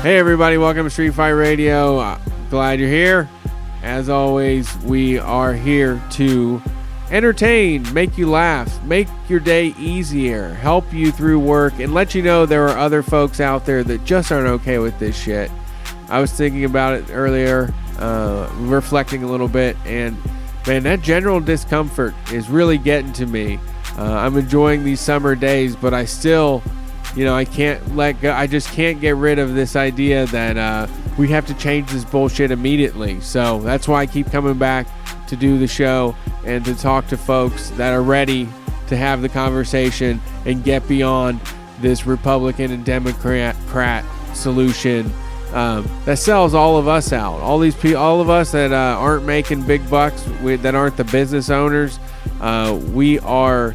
Hey everybody, welcome to Street Fight Radio. Glad you're here. As always, we are here to entertain, make you laugh, make your day easier, help you through work, and let you know there are other folks out there that just aren't okay with this shit. I was thinking about it earlier, reflecting a little bit, and man, that general discomfort is really getting to me. I'm enjoying these summer days, but I still... I can't let go. I just can't get rid of this idea that we have to change this bullshit immediately. So that's why I keep coming back to do the show and to talk to folks that are ready to have the conversation and get beyond this Republican and Democrat solution that sells all of us out. All these people, all of us that aren't making big bucks, that aren't the business owners, we are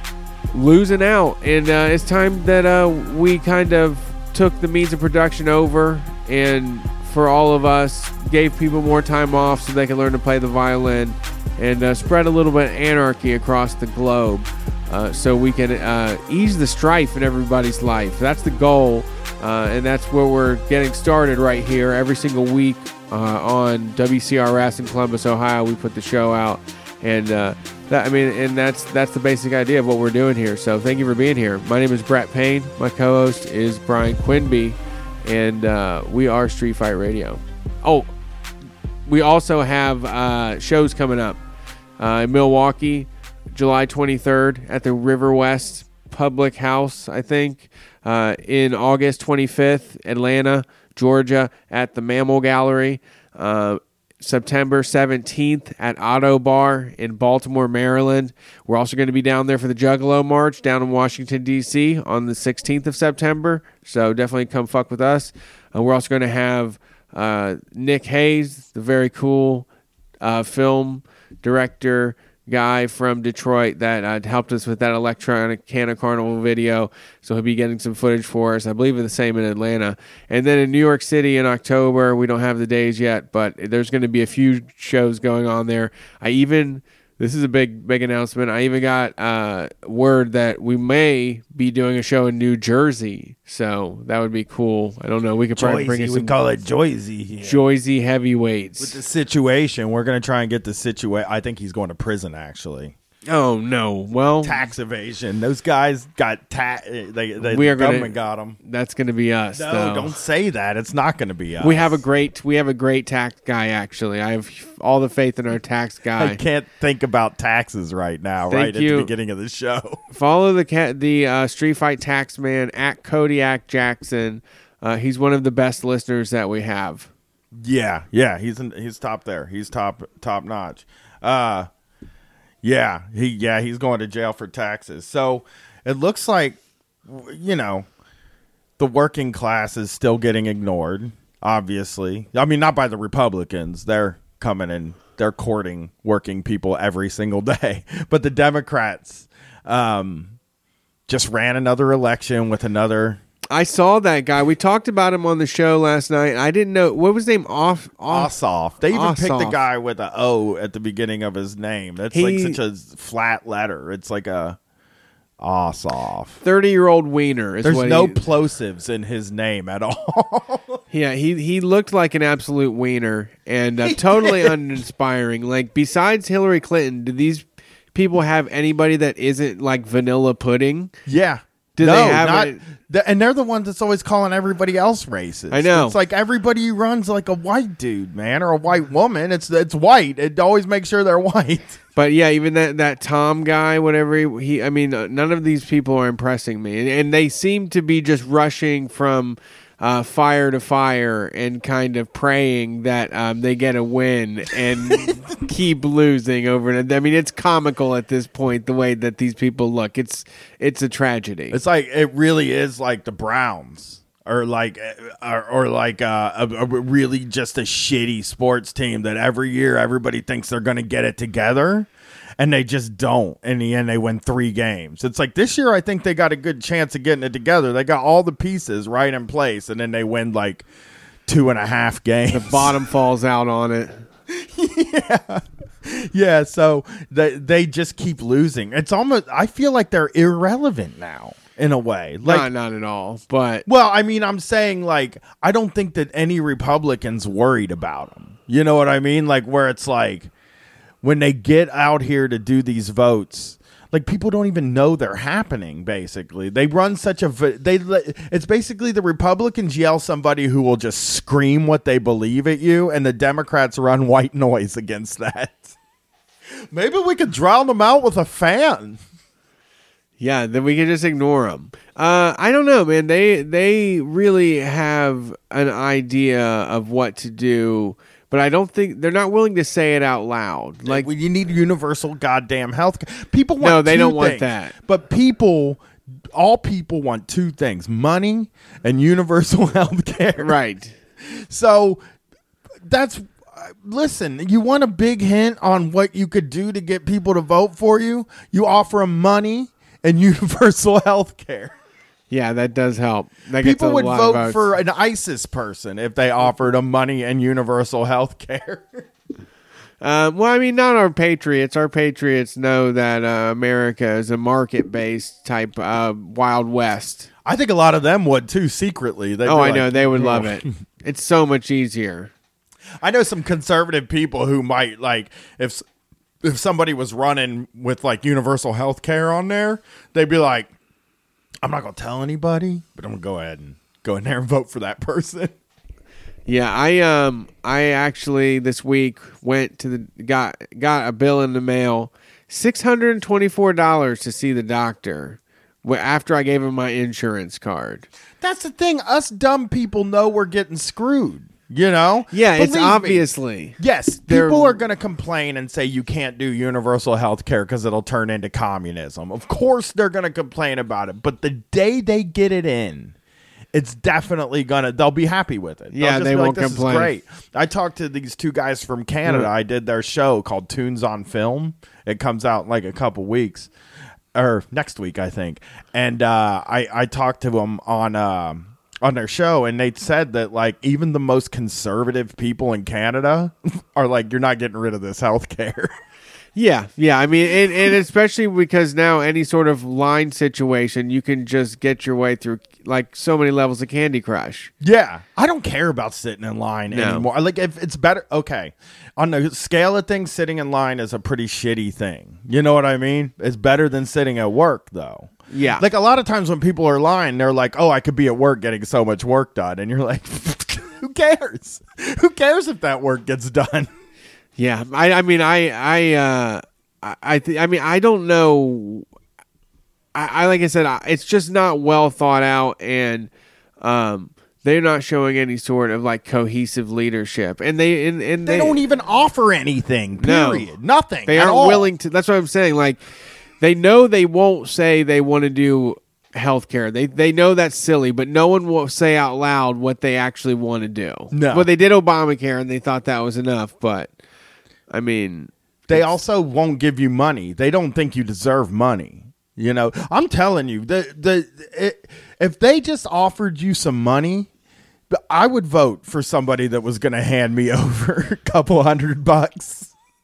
losing out, and it's time that we kind of took the means of production over, and for all of us gave people more time off so they can learn to play the violin and spread a little bit of anarchy across the globe, so we can ease the strife in everybody's life. That's the goal, and that's where we're getting started right here every single week on WCRS in Columbus, Ohio. We put the show out, and that's the basic idea of what we're doing here. So thank you for being here. My name is Brett Payne. My co-host is Brian Quinby, and we are Street Fight Radio. Oh, we also have shows coming up in Milwaukee, July 23rd at the River West Public House, I think. In August 25th, Atlanta, Georgia at the Mammal Gallery. September 17th at Auto Bar in Baltimore, Maryland. We're also going to be down there for the Juggalo March down in Washington, D.C. on the 16th of September. So definitely come fuck with us. We're also going to have Nick Hayes, the very cool film director guy from Detroit that helped us with that electronic Canna Carnival video. So he'll be getting some footage for us. I believe the same in Atlanta. And then in New York City in October, we don't have the days yet, but there's going to be a few shows going on there. This is a big announcement. I even got word that we may be doing a show in New Jersey. So that would be cool. I don't know. We could probably bring in some... We call it Joyzy here. Joyzy heavyweights. With the situation, we're going to try and get the situation... I think he's going to prison, actually. Oh, no. Well... Tax evasion. Those guys got tax... The government got them. That's going to be us, No, though. Don't say that. It's not going to be us. We have a great tax guy, actually. I have all the faith in our tax guy. I can't think about taxes right now, at the beginning of the show. Follow the Street Fight tax man at Kodiak Jackson. He's one of the best listeners that we have. Yeah, he's top there. He's top notch. He's going to jail for taxes. So it looks like, the working class is still getting ignored, obviously. I mean, not by the Republicans. They're coming and they're courting working people every single day. But the Democrats just ran another election with another... I saw that guy. We talked about him on the show last night. I didn't know. What was his name? Ossoff. They even Ossoff. picked a guy with an O at the beginning of his name. That's like such a flat letter. It's like a Ossoff. 30-year-old wiener. There's no plosives in his name at all. Yeah, he looked like an absolute wiener and totally uninspiring. Like, besides Hillary Clinton, do these people have anybody that isn't like vanilla pudding? Yeah. Do they have and they're the ones that's always calling everybody else racist. I know. It's like everybody runs like a white dude, man, or a white woman. It's white. It always makes sure they're white. But yeah, even that Tom guy, whatever none of these people are impressing me, and they seem to be just rushing from fire to fire and kind of praying that they get a win and keep losing over it. I mean, it's comical at this point, the way that these people look. It's a tragedy. It's like, it really is like the Browns or like a really just a shitty sports team that every year everybody thinks they're going to get it together. And they just don't. In the end, they win 3 games. It's like this year, I think they got a good chance of getting it together. They got all the pieces right in place, and then they win like 2.5 games. The bottom falls out on it. Yeah. So they just keep losing. It's almost, I feel like they're irrelevant now. in a way. Like, not at all. But well, I mean, I'm saying, like, I don't think that any Republicans worried about them. You know what I mean? Like, where it's like, when they get out here to do these votes, like, people don't even know they're happening, basically. They run such it's basically the Republicans yell somebody who will just scream what they believe at you, and the Democrats run white noise against that. Maybe we could drown them out with a fan. yeah, then we can just ignore them. I don't know, man. They really have an idea of what to do, but I don't think they're not willing to say it out loud. Like, well, you need universal goddamn health care. People want no, they don't things, want that. But all people want two things: money and universal health care. Right. So that's. Listen, you want a big hint on what you could do to get people to vote for you? You offer them money and universal health care. Yeah, that does help. That People gets a would lot vote of votes. for an ISIS person if they offered them money and universal health care. Well, I mean, not our patriots. Our patriots know that America is a market-based type Wild West. I think a lot of them would, too, secretly. I know. They would love it. It's so much easier. I know some conservative people who might, like, if somebody was running with, like, universal health care on there, they'd be like, I'm not going to tell anybody, but I'm going to go ahead and go in there and vote for that person. Yeah, I actually this week went to got a bill in the mail, $624 to see the doctor after I gave him my insurance card. That's the thing. Us dumb people know we're getting screwed. You know? Yeah, Believe it's me. obviously. Yes, people are going to complain and say you can't do universal health care because it'll turn into communism. Of course they're going to complain about it. But the day they get it in, it's definitely they'll be happy with it. Yeah, they won't this complain. Is great. I talked to these two guys from Canada. I did their show called Tunes on Film. It comes out in like a couple weeks. Or next week, I think. And I talked to them on their show, and they said that, like, even the most conservative people in Canada are like, you're not getting rid of this health care. Yeah. I mean, and especially because now any sort of line situation, you can just get your way through, like, so many levels of Candy Crush. Yeah. I don't care about sitting in line anymore. Like, if it's better, okay. On the scale of things, sitting in line is a pretty shitty thing. You know what I mean? It's better than sitting at work, though. Yeah. Like, a lot of times when people are lying, they're like, oh, I could be at work getting so much work done. And you're like, who cares? Who cares if that work gets done? Yeah. I mean, I don't know. I like I said, it's just not well thought out, and they're not showing any sort of, like, cohesive leadership. And they don't even offer anything, period. No, nothing. They aren't willing to. That's what I'm saying. Like, they know they won't say they want to do healthcare. They know that's silly, but no one will say out loud what they actually want to do. No. Well, they did Obamacare, and they thought that was enough, but I mean, they also won't give you money. They don't think you deserve money. You know, I'm telling you, if they just offered you some money, I would vote for somebody that was going to hand me over a couple $100.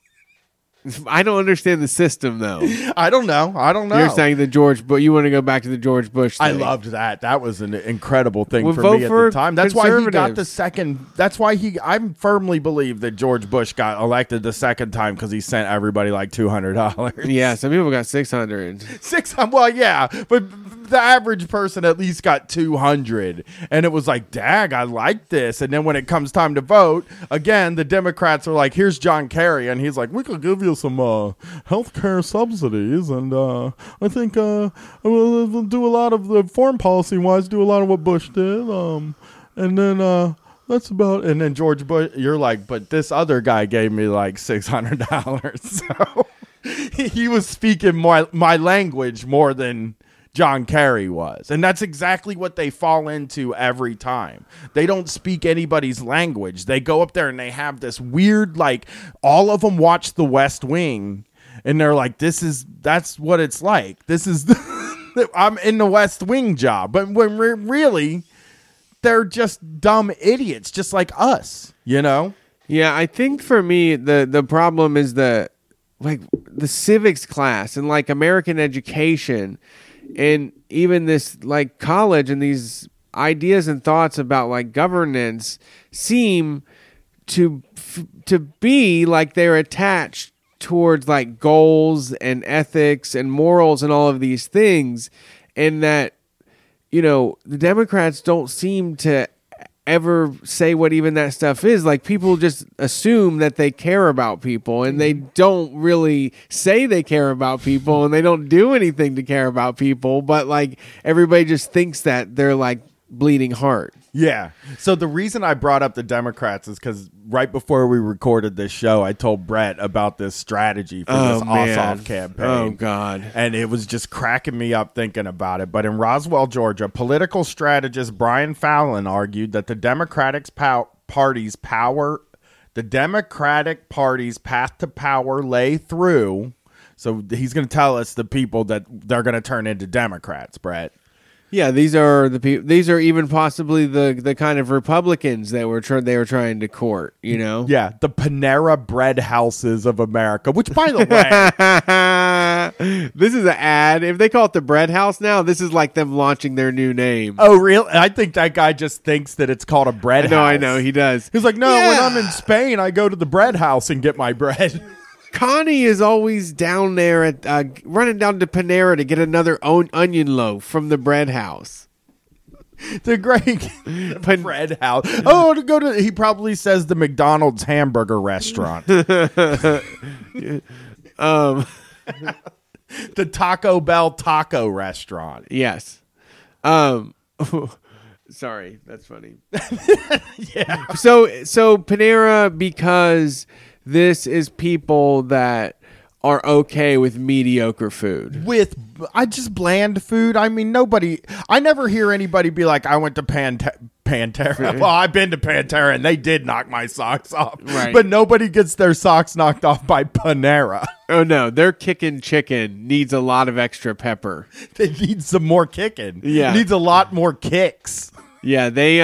I don't understand the system, though. I don't know. You're saying you want to go back to the George Bush thing. I loved that. That was an incredible thing for vote me at for the time. That's why he got the conservatives. second. That's why I firmly believe that George Bush got elected the second time because he sent everybody like $200. Yeah, some people got 600. Well, yeah, but the average person at least got 200, and it was like, dag, I like this. And then when it comes time to vote, again, the Democrats are like, here's John Kerry, and he's like, we could give you some health care subsidies, and I think we'll do a lot of the foreign policy wise, do a lot of what Bush did, and then that's about. And then George Bush, you're like, but this other guy gave me like $600, so he was speaking my language more than John Kerry was. And that's exactly what they fall into every time. They don't speak anybody's language. They go up there and they have this weird, like, all of them watch The West Wing and they're like, that's what it's like. This is, I'm in the West Wing job. But when really, they're just dumb idiots, just like us, you know? Yeah, I think for me, the problem is the civics class and, like, American education and even this like college and these ideas and thoughts about like governance seem to be like they're attached towards like goals and ethics and morals and all of these things, and that, you know, the Democrats don't seem to ever say what even that stuff is. Like, people just assume that they care about people, and they don't really say they care about people, and they don't do anything to care about people, but like everybody just thinks that they're like bleeding heart. Yeah. So the reason I brought up the Democrats is because right before we recorded this show, I told Brett about this strategy for this Ossoff campaign. Oh, God. And it was just cracking me up thinking about it. But in Roswell, Georgia, political strategist Brian Fallon argued that the Democratic Party's path to power lay through. So he's going to tell us the people that they're going to turn into Democrats, Brett. Yeah, these are the people. These are even possibly the kind of Republicans that they were trying to court. You know. Yeah, the Panera Bread Houses of America. Which, by the way, this is an ad. If they call it the Bread House now, this is like them launching their new name. Oh, really? I think that guy just thinks that it's called a bread house. I know he does. He's like, no, when I'm in Spain, I go to the bread house and get my bread. Connie is always down there at running down to Panera to get another onion loaf from the bread house. The great bread house. Oh, to go to. He probably says the McDonald's hamburger restaurant. The Taco Bell taco restaurant. Yes. Sorry, that's funny. Yeah. So Panera, because this is people that are okay with mediocre food. Just bland food. I mean, I never hear anybody be like, I went to Pantera. Well, I've been to Pantera and they did knock my socks off. Right. But nobody gets their socks knocked off by Panera. Oh, no. Their kickin' chicken needs a lot of extra pepper. They need some more kicking. Yeah. It needs a lot more kicks. Yeah, they,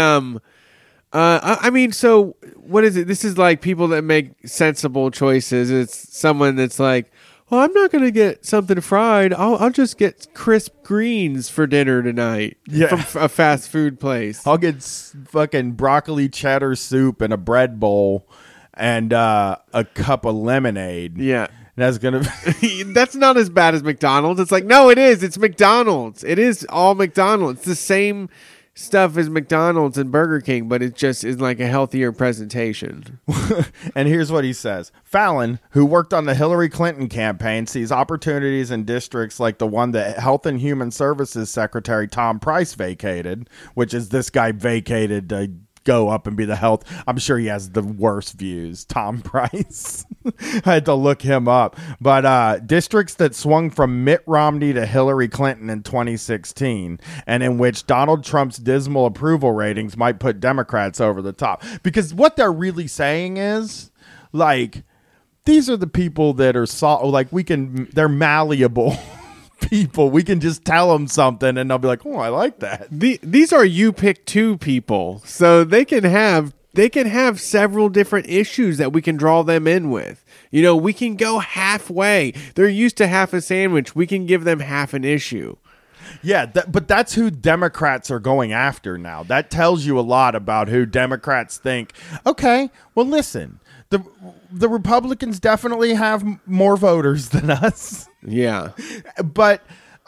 I mean, so what is it? This is like people that make sensible choices. It's someone that's like, well, I'm not going to get something fried. I'll just get crisp greens for dinner tonight from a fast food place. I'll get fucking broccoli cheddar soup and a bread bowl and a cup of lemonade. Yeah. That's going to... That's not as bad as McDonald's. It's like, no, it is. It's McDonald's. It is all McDonald's. It's the same stuff as McDonald's and Burger King, but it just is like a healthier presentation. And here's what he says. Fallon, who worked on the Hillary Clinton campaign, sees opportunities in districts like the one that Health and Human Services Secretary Tom Price vacated, which is this guy vacated to go up and be the health. I'm sure he has the worst views, Tom Price. I had to look him up. But districts that swung from Mitt Romney to Hillary Clinton in 2016, and in which Donald Trump's dismal approval ratings might put Democrats over the top. Because what they're really saying is, like, these are the people that are they're malleable people. We can just tell them something and they'll be like, oh, I like that. These are you pick two people, so they can have several different issues that we can draw them in with. You know, we can go halfway. They're used to half a sandwich. We can give them half an issue. Yeah, but that's who Democrats are going after now. That tells you a lot about who Democrats think. Okay, well, listen, the Republicans definitely have more voters than us. Yeah. But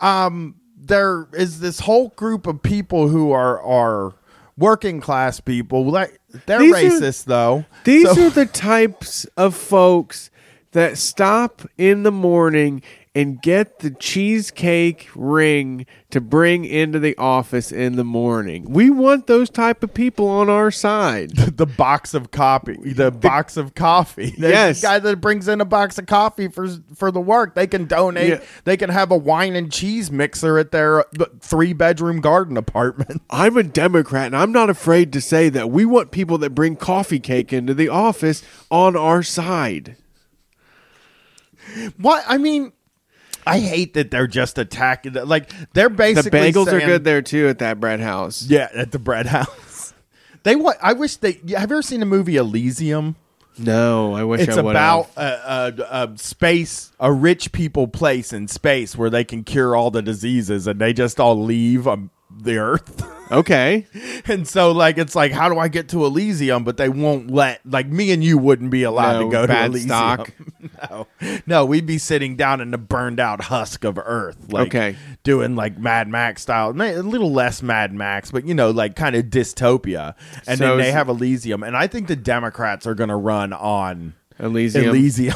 there is this whole group of people who are working class people. They're racist, though. These are the types of folks that stop in the morning and get the cheesecake ring to bring into the office in the morning. We want those type of people on our side. The box of coffee. Box of coffee. Yes. The guy that brings in a box of coffee for the work. They can donate. Yeah. They can have a wine and cheese mixer at their 3-bedroom garden apartment. I'm a Democrat, and I'm not afraid to say that we want people that bring coffee cake into the office on our side. What? I mean... I hate that they're just attacking. Like, they're basically the bagels saying, are good there too at that bread house. Yeah, at the bread house. I wish have you ever seen the movie Elysium? No, I wish It's I would have. about a space, a rich people place in space where they can cure all the diseases, and they just all leave the Earth. Okay. And so, like, it's like, how do I get to Elysium? But they won't let, like, me and you wouldn't be allowed to go to bad Elysium. stock. No, we'd be sitting down in the burned out husk of Earth, like, Okay. doing like Mad Max style, a little less Mad Max, but like kind of dystopia. And So then they is- have Elysium, and I think the Democrats are going to run on Elysium. Elysium.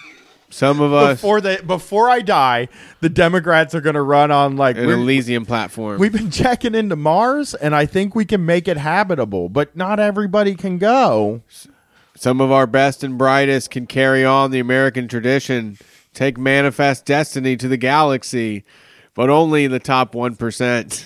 Some of us Before I die, the Democrats are going to run on like an Elysium platform. we've been checking into Mars, and I think we can make it habitable, but not everybody can go. Some of our best and brightest can carry on the American tradition, take manifest destiny to the galaxy, but only the top 1%.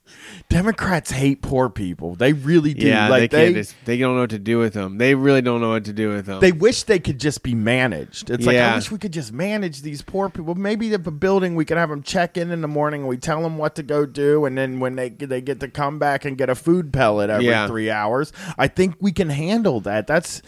Democrats hate poor people. They really do. Yeah, like they don't know what to do with them. They really don't know what to do with them. they wish they could just be managed. It's like, I Yeah. wish we could just manage these poor people. Maybe if a building, we could have them check in the morning, and we tell them what to go do, and then when they get to come back and get a food pellet every Yeah. 3 hours, I think we can handle that. That's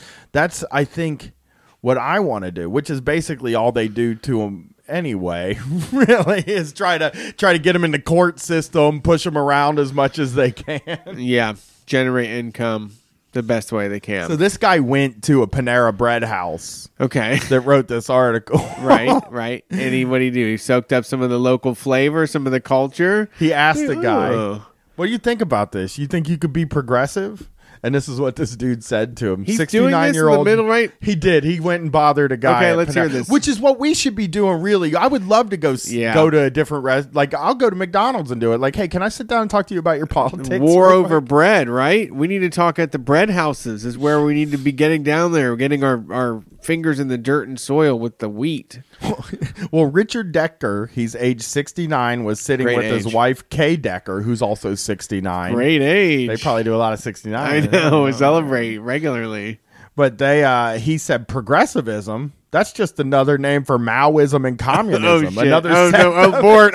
I think what I want to do, which is basically all they do to them anyway. Really is try to get them in the court system, push them around as much as they can. Yeah, generate income the best way they can. So this guy went to a Panera Bread house Okay. that wrote this article. Right. And what did he do? He soaked up some of the local flavor, some of the culture. He asked the guy, Oh. "What do you think about this? You think you could be progressive?" And this is what this dude said to him. He's doing this in the middle, right? He did. He went and bothered a guy. Okay, at let's hear Panera- this. Which is what we should be doing, really. I would love to go to a different like I'll go to McDonald's and do it. Like, hey, can I sit down and talk to you about your politics? War real over quick? bread, right? We need to talk at the bread houses is where we need to be getting down there, getting our fingers in the dirt and soil with the wheat. Well, Richard Decker, he's age 69, was sitting Great with his age. wife Kay Decker, who's also 69. Great age. They probably do a lot of 69. I know, celebrate regularly. But he said progressivism, that's just another name for Maoism and communism. Shit. Another Oh set no, of-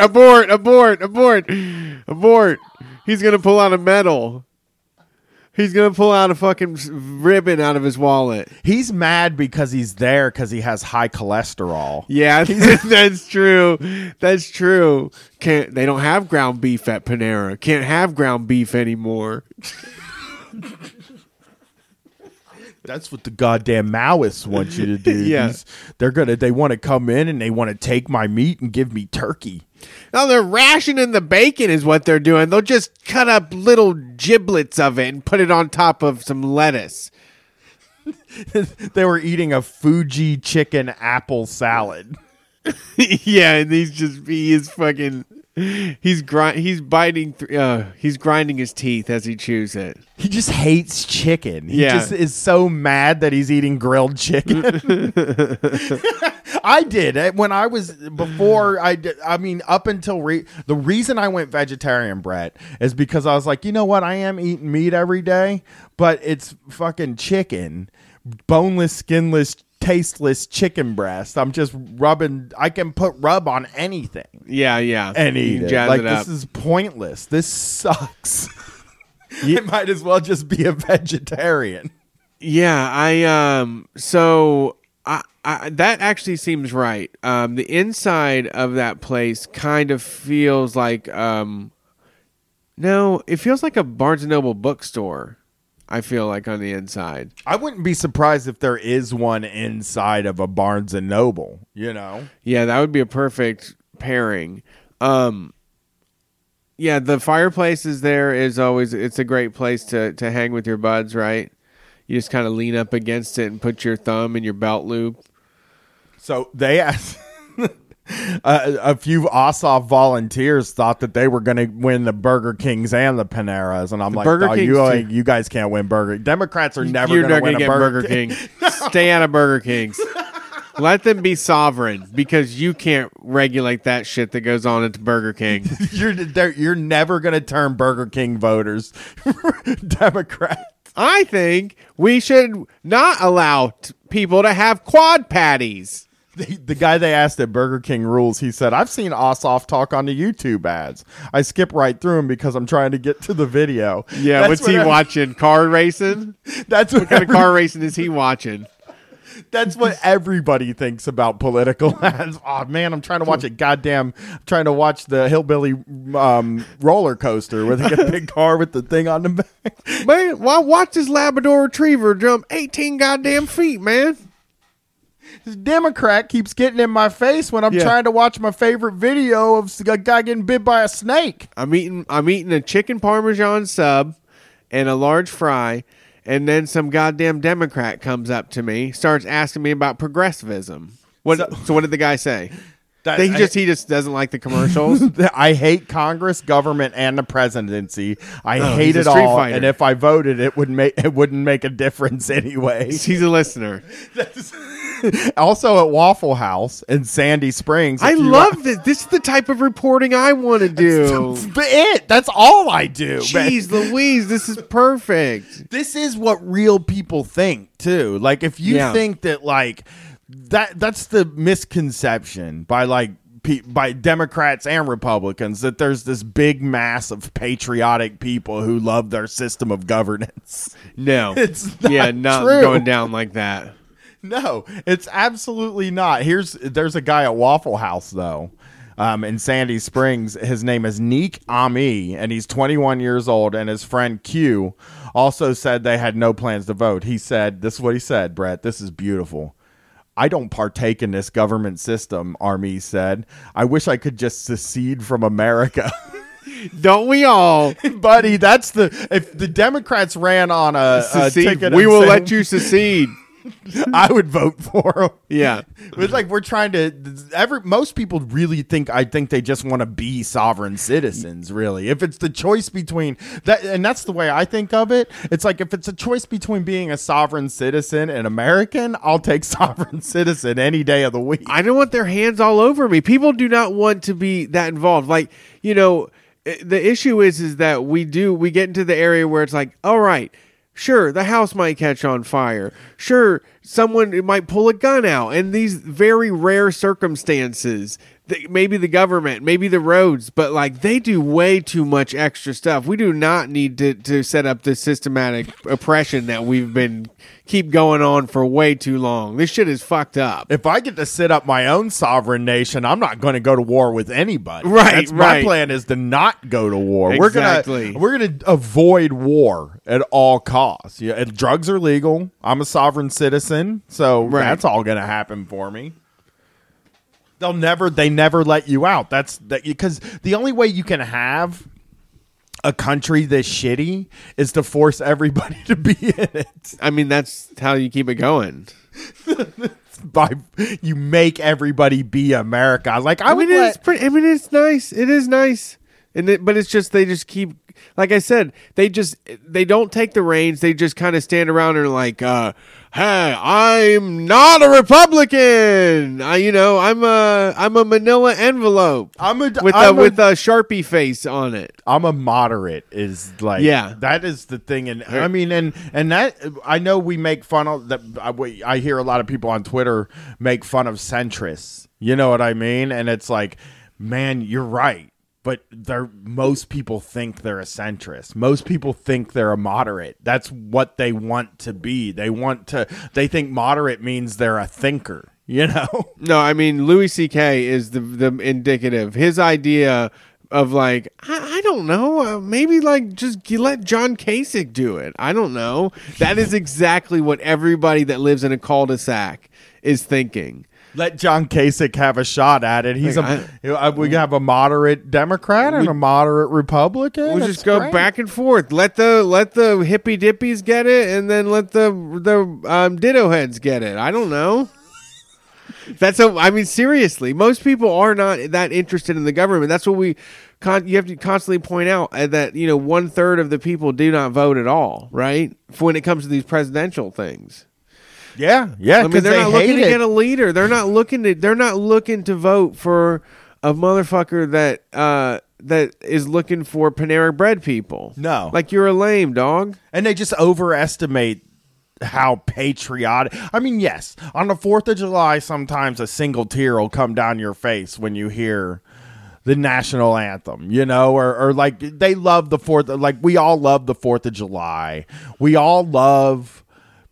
abort. He's going to pull out a medal. He's going to pull out a fucking ribbon out of his wallet. He's mad because he's there because he has high cholesterol. Yeah, that's true. That's true. They don't have ground beef at Panera. Can't have ground beef anymore. That's what the goddamn Maoists want you to do. Yeah. They want to come in and they want to take my meat and give me turkey. No, they're rationing the bacon is what they're doing. They'll just cut up little giblets of it and put it on top of some lettuce. They were eating a Fuji chicken apple salad. Yeah, and he's grinding his teeth as he chews it. He just hates chicken. He Yeah. just is so mad that he's eating grilled chicken. I did when I was before I did. I mean, up until the reason I went vegetarian, Brett, is because I was like, you know what? I am eating meat every day, but it's fucking chicken, boneless, skinless, tasteless chicken breast. I'm just rubbing. I can put rub on anything Yeah. and eat it. Jazz Like it up. this is pointless. This sucks. I might as well just be a vegetarian. Yeah, so that actually seems right. The inside of that place kind of feels like no, it feels like a Barnes and Noble bookstore. I feel like on the inside. I wouldn't be surprised if there is one inside of a Barnes and Noble, you know? Yeah, that would be a perfect pairing. Yeah, the fireplace is there. It's a great place to hang with your buds, right? You just kind of lean up against it and put your thumb in your belt loop. So they asked a few Ossoff volunteers thought that they were going to win the Burger Kings and the Paneras, and I'm like, Burger "Dog, Kings you guys can't win Burger. Democrats are never You're going to not win gonna a get Burger King." Stay out of Burger Kings. Let them be sovereign because you can't regulate that shit that goes on at the Burger King. You're never going to turn Burger King voters Democrat. I think we should not allow people to have quad patties. The guy they asked at Burger King rules, he said, "I've seen Ossoff talk on the YouTube ads. I skip right through them because I'm trying to get to the video." Yeah, That's what's he what watching? Car racing? That's What kind of car racing is he watching? That's what everybody thinks about political ads. Oh man, I'm trying to watch it. I'm trying to watch the hillbilly roller coaster where they get a big car with the thing on the back. Man, well, watch this Labrador Retriever jump 18 goddamn feet, man. This Democrat keeps getting in my face when I'm trying to watch my favorite video of a guy getting bit by a snake. I'm eating a chicken Parmesan sub and a large fry, and then some goddamn Democrat comes up to me, starts asking me about progressivism. So what did the guy say? He just doesn't like the commercials. I hate Congress, government, and the presidency. I hate it all. Fighter. And if I voted, it wouldn't make a difference anyway. He's a listener. Also at Waffle House in Sandy Springs. I love this. This is the type of reporting I want to do. That's all I do. Jeez Louise, this is perfect. This is what real people think too. Like if you think that like that's the misconception by Democrats and Republicans that there's this big mass of patriotic people who love their system of governance. No, it's not true. Going down like that. No, it's absolutely not. There's a guy at Waffle House though, in Sandy Springs. His name is Neek Ami, and he's 21 years old. And his friend Q also said they had no plans to vote. He said, "This is what he said, Brett. This is beautiful. I don't partake in this government system." Army said, "I wish I could just secede from America." Don't we all, buddy? If the Democrats ran on a ticket, we will let you secede. I would vote for him. Yeah. It's like we're trying to most people really think they just want to be sovereign citizens, really. If it's the choice between that, and that's the way I think of it. It's like if it's a choice between being a sovereign citizen and American, I'll take sovereign citizen any day of the week. I don't want their hands all over me. People do not want to be that involved. Like, the issue is that we get into the area where it's like, all right, sure, the house might catch on fire. Sure, someone might pull a gun out. And these very rare circumstances, maybe the government, maybe the roads, but like they do way too much extra stuff. We do not need to set up this systematic oppression that we've been keep going on for way too long. This shit is fucked up. If I get to set up my own sovereign nation, I'm not going to go to war with anybody. Right, My plan is to not go to war. Exactly. We're gonna avoid war at all costs. Yeah, drugs are legal. I'm a sovereign citizen, so that's all going to happen for me. They never let you out. Because the only way you can have a country this shitty is to force everybody to be in it. I mean, that's how you keep it going. You make everybody be America. Like it's nice. It is nice. But it's just they just keep, like I said, they don't take the reins. They just kind of stand around and are like, hey, I'm not a Republican. I'm a Manila envelope with a Sharpie face on it. I'm a moderate. Is like that is the thing, and I mean, and that I know we make fun of that. I hear a lot of people on Twitter make fun of centrists. You know what I mean? And it's like, man, you're right. But most people think they're a centrist. Most people think they're a moderate. That's what they want to be. They think moderate means they're a thinker, No, I mean, Louis C.K. is the indicative. His idea of like, I don't know, maybe like just let John Kasich do it. I don't know. That is exactly what everybody that lives in a cul-de-sac is thinking. Let John Kasich have a shot at it. We have a moderate Democrat and a moderate Republican. We'll just go back and forth. Let the hippy dippies get it, and then let the ditto heads get it. I don't know. I mean, seriously, most people are not that interested in the government. That's what you have to constantly point out that 1/3 of the people do not vote at all. Right, when it comes to these presidential things. Yeah. I mean, they're not looking to get a leader. They're not looking to vote for a motherfucker that is looking for Panera Bread people. No, like you're a lame dog, and they just overestimate how patriotic. I mean, yes, on the 4th of July, sometimes a single tear will come down your face when you hear the national anthem, or like they love the 4th. Like we all love the 4th of July. We all love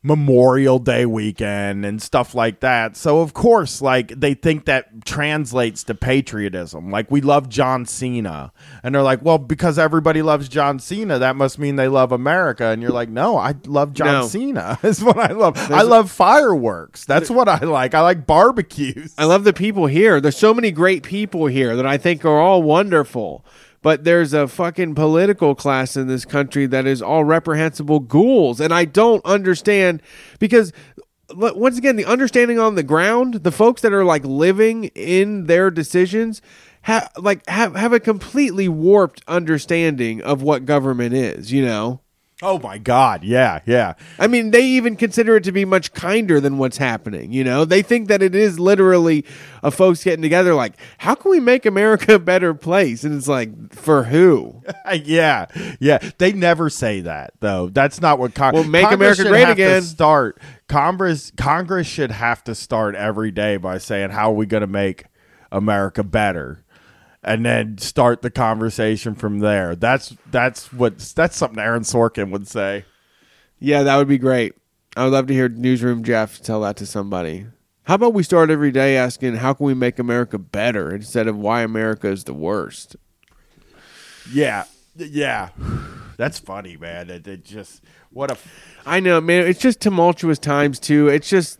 Memorial Day weekend and stuff like that. So of course, like, they think that translates to patriotism. Like, we love John Cena, and they're like, well, because everybody loves John Cena, that must mean they love America. And you're like, no, I love John Cena. Is what I love. I love fireworks. That's what I like. I like barbecues. I love the people here. There's so many great people here that I think are all wonderful. But there's a fucking political class in this country that is all reprehensible ghouls. And I don't understand, because once again, the understanding on the ground, the folks that are like living in their decisions have a completely warped understanding of what government is, you know? Oh my God. Yeah. Yeah. I mean, they even consider it to be much kinder than what's happening. You know, they think that it is literally a folks getting together like, how can we make America a better place? And it's like, for who? Yeah. Yeah. They never say that, though. That's not what Well, make America great again. Congress should have to start every day by saying, how are we going to make America better? And then start the conversation from there. That's something Aaron Sorkin would say. Yeah, that would be great. I would love to hear Newsroom Jeff tell that to somebody. How about we start every day asking, how can we make America better, instead of why America is the worst? Yeah. Yeah. That's funny, man. It just, what a... I know, man. It's just tumultuous times, too. It's just,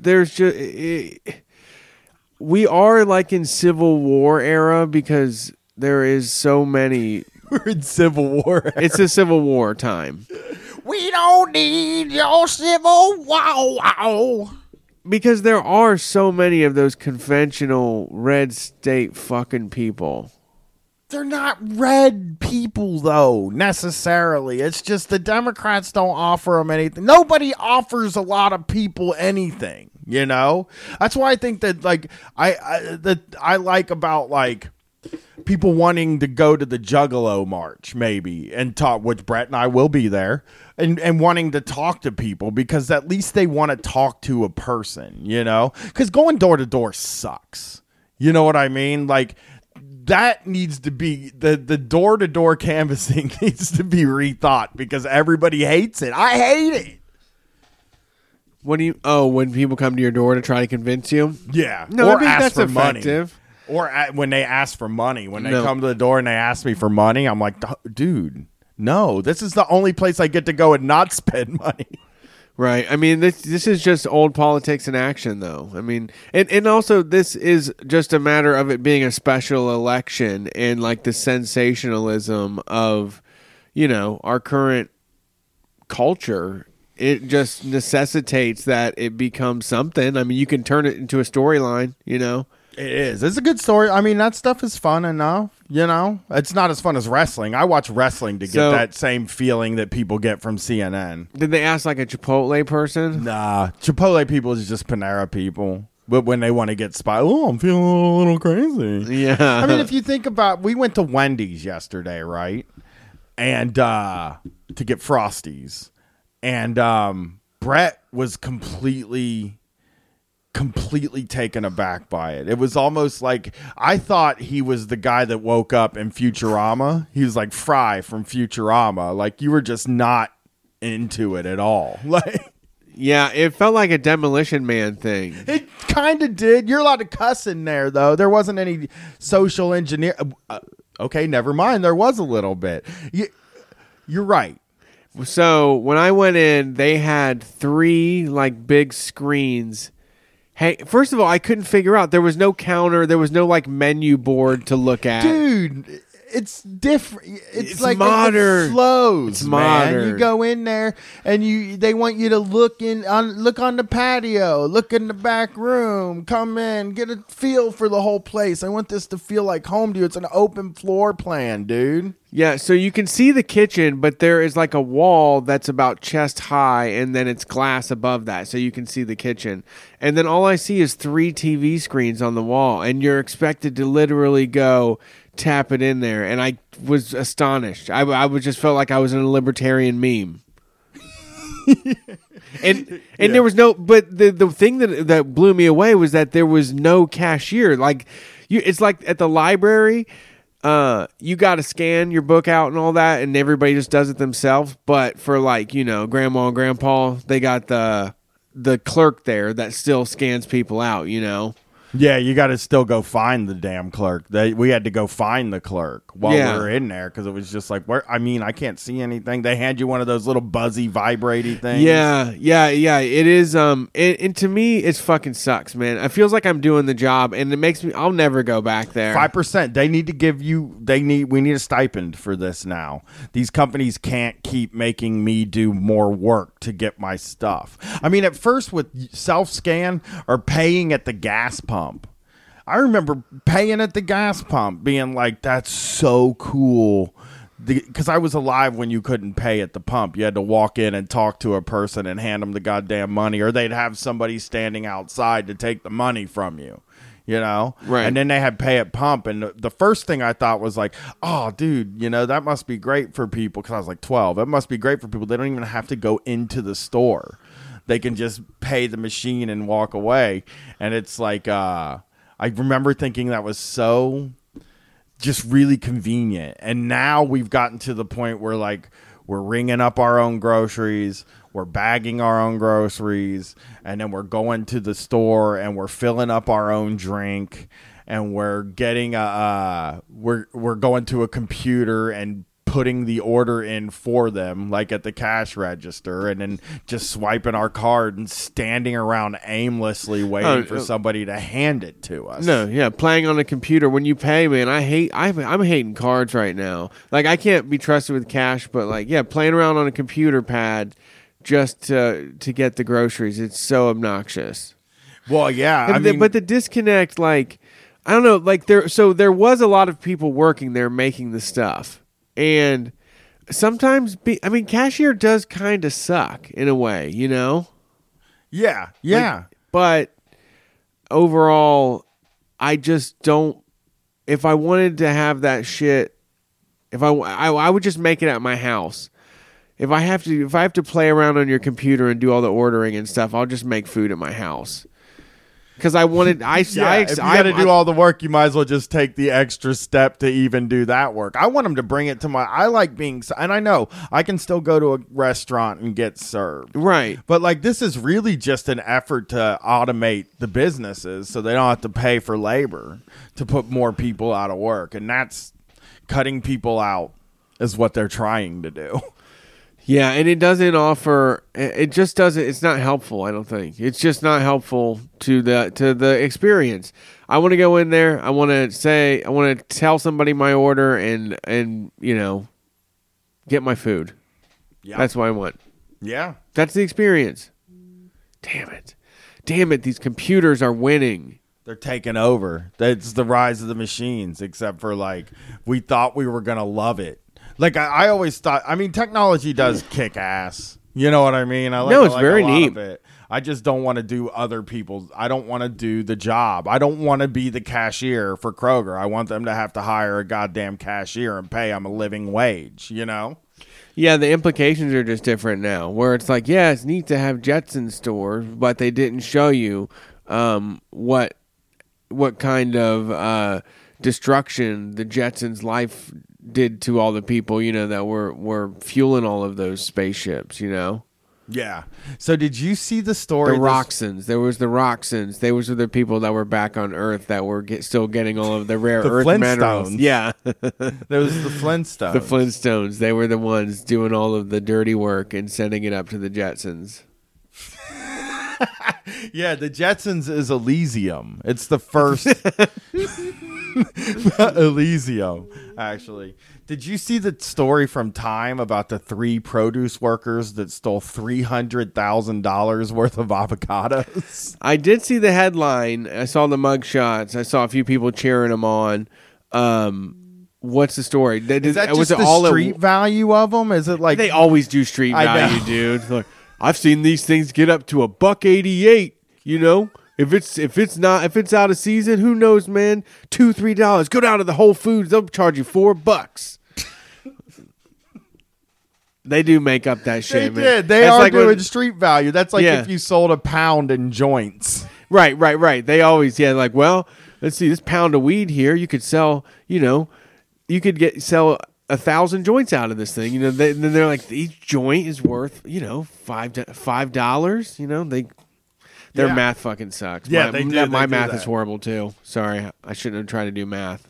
we are like in Civil War era, because there is so many. We're in Civil War era. It's a Civil War time. We don't need your Civil Wow. Because there are so many of those conventional red state fucking people. They're not red people, though, necessarily. It's just the Democrats don't offer them anything. Nobody offers a lot of people anything, you know? That's why I think that, like, I like about, like, people wanting to go to the Juggalo March, maybe, and talk, which Brett and I will be there, and wanting to talk to people, because at least they want to talk to a person, you know? Because going door to door sucks. You know what I mean? Like, that needs to be, the door-to-door canvassing needs to be rethought, because everybody hates it. I hate it. When people come to your door to try to convince you? Yeah. No, or I think ask that's for effective. Money. Or when they ask for money. When they come to the door and they ask me for money, I'm like, dude, no. This is the only place I get to go and not spend money. Right. I mean, this is just old politics in action, though. I mean, and also this is just a matter of it being a special election, and like the sensationalism of, you know, our current culture. It just necessitates that it becomes something. I mean, you can turn it into a storyline, you know? It is. It's a good story. I mean, that stuff is fun enough, you know? It's not as fun as wrestling. I watch wrestling to get that same feeling that people get from CNN. Did they ask like a Chipotle person? Nah. Chipotle people is just Panera people. But when they want to get I'm feeling a little crazy. Yeah. I mean, if you think about, we went to Wendy's yesterday, right? And to get Frosties. And Brett was completely taken aback by it. It was almost like, I thought he was the guy that woke up in Futurama. He was like Fry from Futurama. Like, you were just not into it at all. Like, yeah, it felt like a Demolition Man thing. It kind of did. You're allowed to cuss in there, though. There wasn't any social engineer. Okay, never mind. There was a little bit. You're right. So when I went in, they had 3 like big screens. Hey, first of all, I couldn't figure out. There was no counter. There was no like menu board to look at. Dude, it's different. It's like modern. It flows. It's modern. Man. You go in there and they want you to look on the patio, look in the back room, come in, get a feel for the whole place. I want this to feel like home to you. It's an open floor plan, dude. Yeah, so you can see the kitchen, but there is like a wall that's about chest high, and then it's glass above that, so you can see the kitchen. And then all I see is 3 TV screens on the wall, and you're expected to literally go tap it in there. And I was astonished. I would just felt like I was in a libertarian meme. And there was no, but the thing that blew me away was that there was no cashier. Like it's like at the library. You got to scan your book out and all that, and everybody just does it themselves. But for like, you know, grandma and grandpa, they got the the clerk there that still scans people out, you know? Yeah, you got to still go find the damn clerk. We had to go find the clerk while we were in there because it was just like, where? I mean, I can't see anything. They hand you one of those little buzzy, vibrating things. Yeah. It is. And to me, it fucking sucks, man. It feels like I'm doing the job, and it makes me. I'll never go back there. 5%. They need to give you. We need a stipend for this now. These companies can't keep making me do more work to get my stuff. I mean, at first with self scan or paying at the gas pump. I remember paying at the gas pump being like, that's so cool. Because I was alive when you couldn't pay at the pump. You had to walk in and talk to a person and hand them the goddamn money, or they'd have somebody standing outside to take the money from you, you know? Right. And then they had pay at pump. And the first thing I thought was like, oh, dude, you know, that must be great for people. Because I was like 12. It must be great for people. They don't even have to go into the store. They can just pay the machine and walk away. And it's like, I remember thinking that was so just really convenient. And now we've gotten to the point where like we're ringing up our own groceries, we're bagging our own groceries, and then we're going to the store and we're filling up our own drink, and we're getting we're going to a computer and putting the order in for them, like at the cash register, and then just swiping our card and standing around aimlessly waiting for somebody to hand it to us. No, yeah, playing on a computer when you pay, man. I'm hating cards right now. Like, I can't be trusted with cash, but like, yeah, playing around on a computer pad just to get the groceries, it's so obnoxious. Well, yeah, but the disconnect, like, I don't know, like there was a lot of people working there making the stuff. And sometimes, cashier does kind of suck in a way, you know? Yeah. But overall, I just don't. If I wanted to have that shit, I would just make it at my house. If I have to play around on your computer and do all the ordering and stuff, I'll just make food at my house. Because if you got to do all the work, you might as well just take the extra step to even do that work. I want them to bring it to I like being, and I know I can still go to a restaurant and get served. Right. But like, this is really just an effort to automate the businesses so they don't have to pay for labor to put more people out of work. And that's cutting people out is what they're trying to do. Yeah, and it doesn't offer. It just doesn't. It's not helpful. I don't think it's just not helpful to the experience. I want to go in there. I want to tell somebody my order and you know, get my food. Yeah, that's what I want. Yeah, that's the experience. Damn it! These computers are winning. They're taking over. That's the rise of the machines. Except for like, we thought we were gonna love it. Like, I always thought, technology does kick ass. You know what I mean? It's very neat. I just don't want to do other people's. I don't want to do the job. I don't want to be the cashier for Kroger. I want them to have to hire a goddamn cashier and pay them a living wage, you know? Yeah, the implications are just different now, where it's like, yeah, it's neat to have Jetsons stores, but they didn't show you what kind of destruction the Jetsons' life did to all the people, you know, that were fueling all of those spaceships, you know? Yeah. So did you see the story? The Roxons. There was the Roxons. They were the people that were back on Earth that were still getting all of the rare Earth minerals. Yeah. There was the Flintstones. The Flintstones. They were the ones doing all of the dirty work and sending it up to the Jetsons. Yeah, the Jetsons is Elysium. It's the first Elysium, actually. Did you see the story from Time about the 3 produce workers that stole $300,000 worth of avocados? I did see the headline. I saw the mugshots. I saw a few people cheering them on. What's the story? Is that just the street value of them? Is it like they always do street value, dude? Like, I've seen these things get up to $1.88. You know, if it's out of season, who knows, man? $2-3. Go down to the Whole Foods; they'll charge you $4. They do make up that shit. They did. They are doing street value. That's like if you sold a pound in joints. Right. They always like, well, let's see, this pound of weed here, you could sell. You know, you could sell 1,000 joints out of this thing. You know, then they're like, each joint is worth $5. You know, Their Yeah. math fucking sucks. Yeah, they do. My They do math that. is horrible too. Sorry, I shouldn't have tried to do math.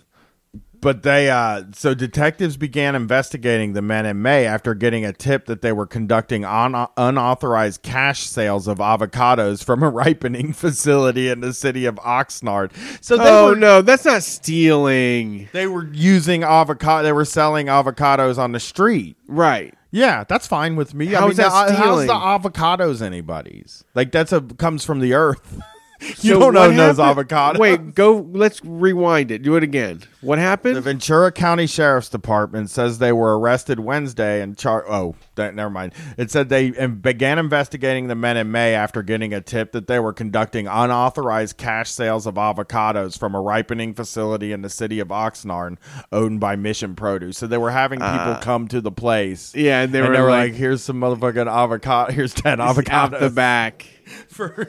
But they, so detectives began investigating the men in May after getting a tip that they were conducting unauthorized cash sales of avocados from a ripening facility in the city of Oxnard. So they No, that's not stealing. they were using avocado. They were selling avocados on the street. Right. Yeah, that's fine with me. How's that how's stealing? the avocados anybody's? Like comes from the earth. You So don't what own those happened- avocados. Wait, let's rewind it. Do it again. What The happened? Ventura County Sheriff's Department says they were arrested Wednesday and never mind. It said they began investigating the men in May after getting a tip that they were conducting unauthorized cash sales of avocados from a ripening facility in the city of Oxnard owned by Mission Produce. So they were having people come to the place. Yeah, and they And were they were like, like, here's some motherfucking avocado. Here's 10 avocados out the back. for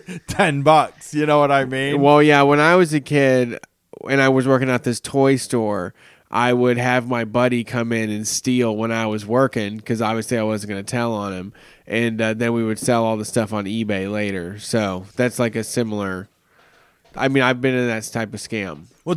$10. You know what I mean? Well, yeah, when I was a kid and I was working at this toy store, I would have my buddy come in and steal when I was working because obviously I wasn't going to tell on him. And then we would sell all the stuff on eBay later. So that's like a similar. I mean, I've been in that type of scam. Well,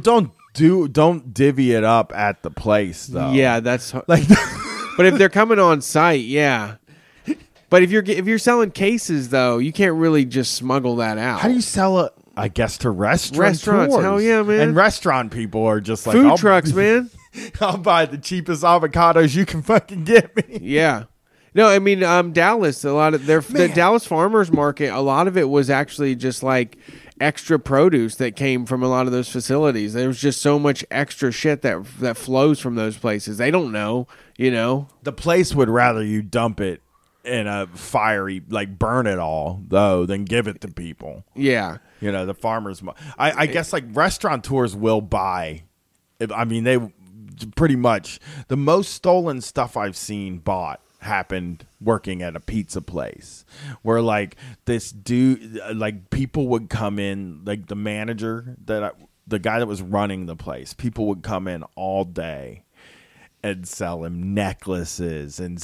don't divvy it up at the place though. Yeah, that's Like But if they're coming on site, yeah. But if you're selling cases though, you can't really just smuggle that out. how do you sell it? I guess to restaurants. Hell yeah, man. And restaurant people are just like Food trucks, man. I'll buy the cheapest avocados you can fucking get me. Yeah. No, I mean Dallas. A lot of the Dallas farmers market. A lot of it was actually just like extra produce that came from a lot of those facilities. There was just so much extra shit that flows from those places. They don't know, you know. The place would rather you dump it in a fiery, like burn it all though, than give it to people. Yeah. You know, the farmers. I guess like restaurateurs will buy. I mean, they pretty much the most stolen stuff I've seen bought happened working at a pizza place where like this dude, like people would come in, like the manager the guy that was running the place, people would come in all day and sell him necklaces and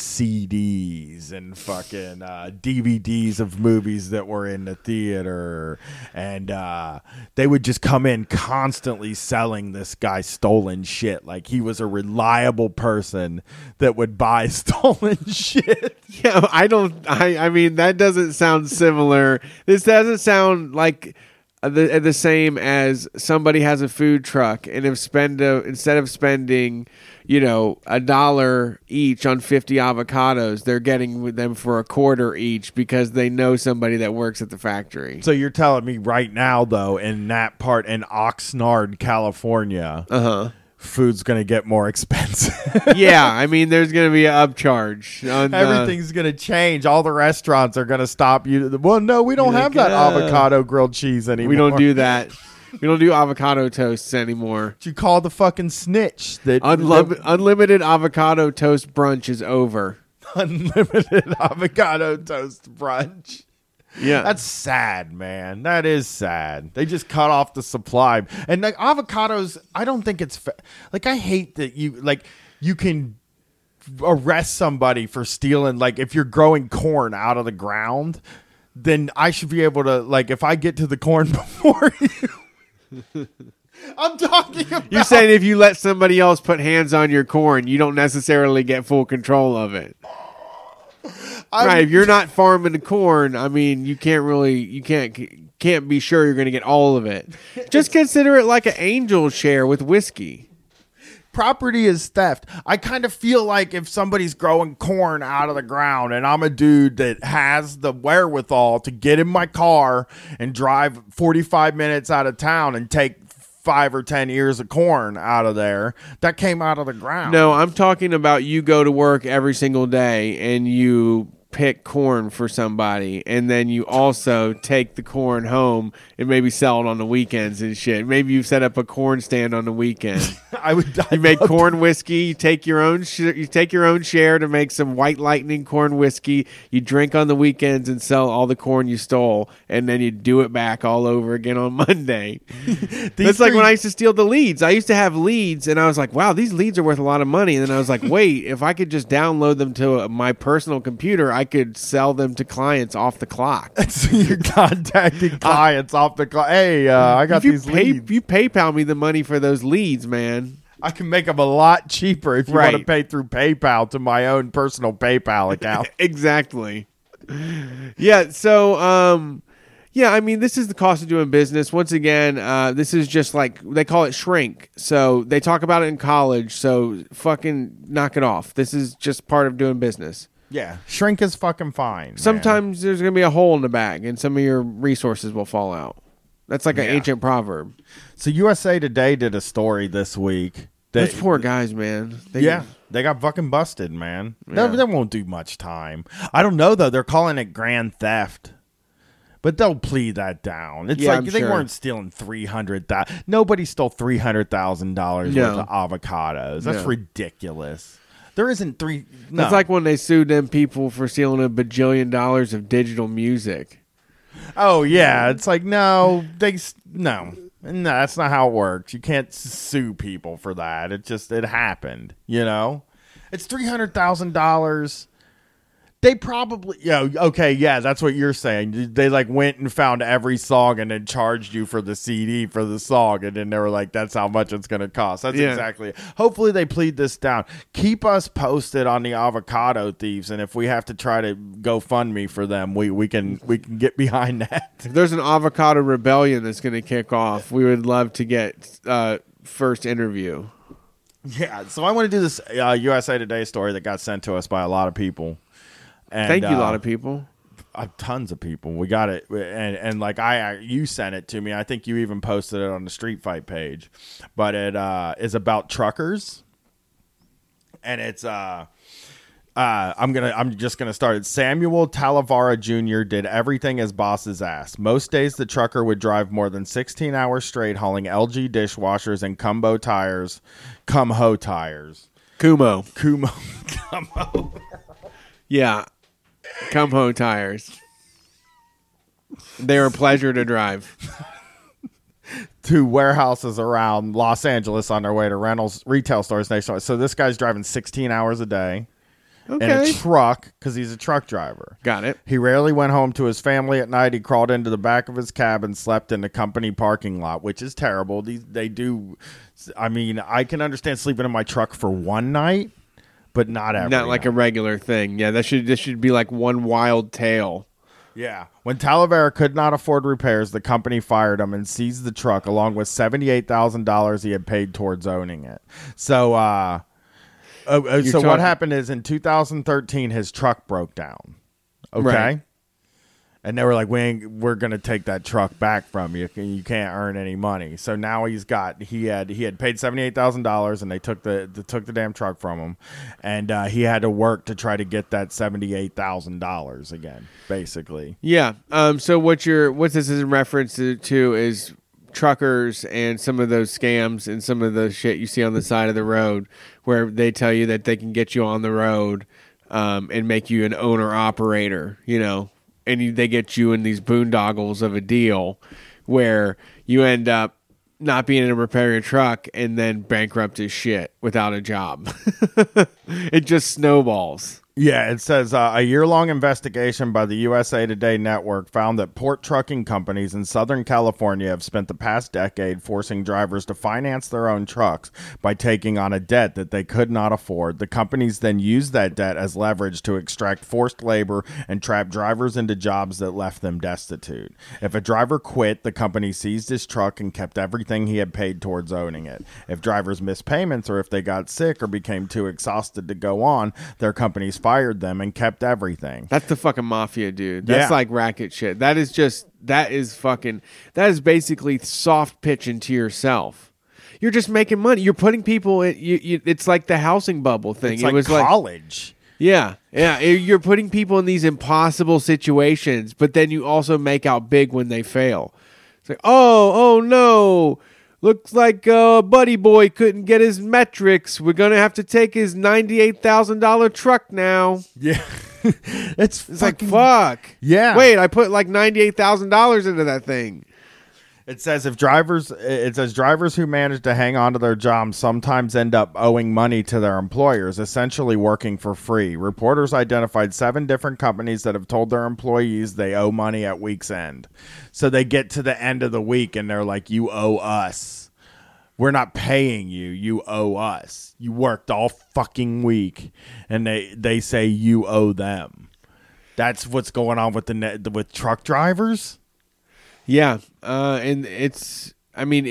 CDs and fucking DVDs of movies that were in the theater. And they would just come in constantly selling this guy stolen shit. Like he was a reliable person that would buy stolen shit. Yeah, I mean, that doesn't sound similar. This doesn't sound like the same as somebody has a food truck and instead of spending, you know, $1 each on 50 avocados, they're getting them for a quarter each because they know somebody that works at the factory. So you're telling me right now, though, in that part in Oxnard, California, food's going to get more expensive. Yeah, I mean, there's going to be an upcharge. Everything's going to change. All the restaurants are going to stop you. Well, no, we don't have that avocado grilled cheese anymore. We don't do that. We don't do avocado toasts anymore. You call the fucking snitch. That Unlimited avocado toast brunch is over. unlimited avocado toast brunch. Yeah. That's sad, man. That is sad. They just cut off the supply. And like avocados, I don't think it's like I hate that you can arrest somebody for stealing, like if you're growing corn out of the ground, then I should be able to, like, if I get to the corn before you. I'm talking about. You're saying if you let somebody else put hands on your corn, you don't necessarily get full control of it. Right, if you're not farming the corn, I mean, you can't be sure you're going to get all of it. Just consider it like an angel share with whiskey. Property is theft. I kind of feel like if somebody's growing corn out of the ground and I'm a dude that has the wherewithal to get in my car and drive 45 minutes out of town and take 5 or 10 ears of corn out of there that came out of the ground. No, I'm talking about you go to work every single day and you pick corn for somebody, and then you also take the corn home and maybe sell it on the weekends and shit. Maybe you set up a corn stand on the weekend. You make corn whiskey. You take your own share to make some White Lightning corn whiskey. You drink on the weekends and sell all the corn you stole, and then you do it back all over again on Monday. That's like when I used to steal the leads. I used to have leads, and I was like, wow, these leads are worth a lot of money. And then I was like, wait, if I could just download them to my personal computer, I I could sell them to clients off the clock. So you're contacting clients off the clock. Hey, I got these leads. You PayPal me the money for those leads, man. I can make them a lot cheaper if you want to Right. pay through PayPal to my own personal PayPal account. Exactly. Yeah. So, yeah, I mean, this is the cost of doing business. Once again, this is just like, they call it shrink. So they talk about it in college. So fucking knock it off. This is just part of doing business. Yeah, shrink is fucking fine. man. Sometimes there's going to be a hole in the bag and some of your resources will fall out. That's like an ancient proverb. So USA Today did a story this week. Those poor guys, man. They got fucking busted, man. Yeah. They won't do much time. I don't know though. They're calling it grand theft, but they'll plead that down. It's Yeah, like I'm they sure. weren't stealing $300,000. Nobody stole $300,000 No. worth of avocados. That's No. ridiculous. There isn't three. No. That's like when they sued them people for stealing $1 bajillion of digital music. Oh yeah, it's like no, no, that's not how it works. You can't sue people for that. It happened. You know, it's $300,000. They probably, okay, yeah, that's what you're saying. They like went and found every song and then charged you for the CD for the song, and then they were like, "That's how much it's going to cost." That's exactly it. Hopefully, they plead this down. Keep us posted on the avocado thieves, and if we have to try to GoFundMe for them, we can get behind that. If there's an avocado rebellion that's going to kick off, we would love to get first interview. Yeah, so I want to do this USA Today story that got sent to us by a lot of people. And, Thank you, a lot of people. Tons of people. We got it, and like you sent it to me. I think you even posted it on the Street Fight page, but it is about truckers, and it's I'm just gonna start it. Samuel Talavera Jr. did everything his bosses asked. Most days the trucker would drive more than 16 hours straight, hauling LG dishwashers and Kumho tires. Kumo. Kumho. Yeah. Kumho tires. They're a pleasure to drive. To warehouses around Los Angeles on their way to retail stores nationwide. So this guy's driving 16 hours a day in a truck because he's a truck driver. Got it. He rarely went home to his family at night. He crawled into the back of his cab and slept in the company parking lot, which is terrible. They do. I mean, I can understand sleeping in my truck for one night, but not every Not like night. a regular thing. Yeah, this should be like one wild tale. Yeah. When Talavera could not afford repairs, the company fired him and seized the truck along with $78,000 he had paid towards owning it. So, what happened is in 2013, his truck broke down. Okay. Right. And they were like, we're going to take that truck back from you. You can't earn any money. So now he had paid $78,000 and they took the damn truck from him. And he had to work to try to get that $78,000 again, basically. Yeah. So what this is in reference to is truckers and some of those scams and some of the shit you see on the side of the road where they tell you that they can get you on the road and make you an owner operator, and they get you in these boondoggles of a deal where you end up not being able to repair your truck and then bankrupt as shit without a job. It just snowballs. Yeah, it says a year-long investigation by the USA Today network found that port trucking companies in Southern California have spent the past decade forcing drivers to finance their own trucks by taking on a debt that they could not afford. The companies then used that debt as leverage to extract forced labor and trap drivers into jobs that left them destitute. If a driver quit, the company seized his truck and kept everything he had paid towards owning it. If drivers missed payments or if they got sick or became too exhausted to go on, their companies fired them and kept everything. That's the fucking mafia, dude. That's like racket shit. That is basically soft pitching to yourself. You're just making money. You're putting people in, it's like the housing bubble thing. It's like college. Yeah. You're putting people in these impossible situations, but then you also make out big when they fail. It's like, oh no. Looks like Buddy Boy couldn't get his metrics. We're going to have to take his $98,000 truck now. Yeah. It's like, fuck. Yeah. Wait, I put like $98,000 into that thing. It says drivers who manage to hang on to their jobs sometimes end up owing money to their employers, essentially working for free. Reporters identified 7 different companies that have told their employees they owe money at week's end. So they get to the end of the week and they're like, you owe us. We're not paying you. You owe us. You worked all fucking week. And they say you owe them. That's what's going on with truck drivers. Yeah, and it's, I mean,